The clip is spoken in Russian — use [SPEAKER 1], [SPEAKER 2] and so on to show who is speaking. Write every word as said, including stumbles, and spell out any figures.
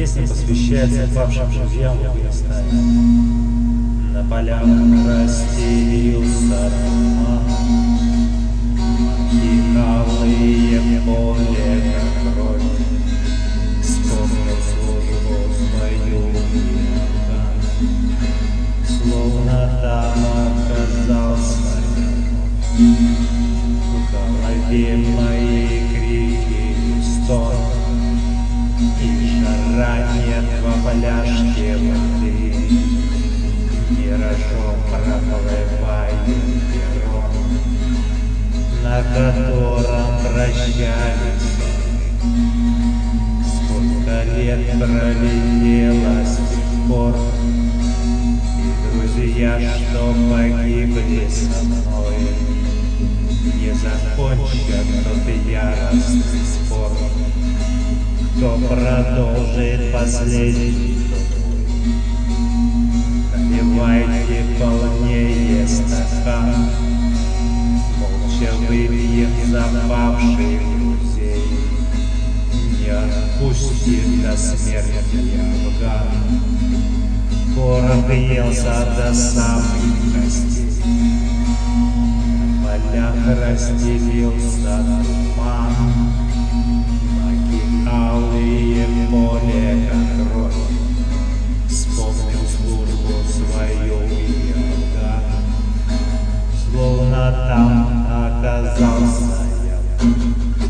[SPEAKER 1] песня посвящается павшим живьям в Афганистане. На полях расстелился туман, и алые поле, как кровь, вспомнил службу свою Афган. Словно там оказался в голове мои крики и стон, и жара нет во пляжке воды, миражом проплывает перрон, на котором прощались. Сколько лет пролетело с тех пор, и друзья, что погибли со мной, не закончат тот яростный спор, кто продолжит последний бой. Наливайте полнее стакан, молча выпьем за павших друзей. Не отпустит до смерти Афган, город елся до самых костей. На полях расстелился туман, алые поле, как кровь, вспомнил службу свою и Афган. Словно там оказался я.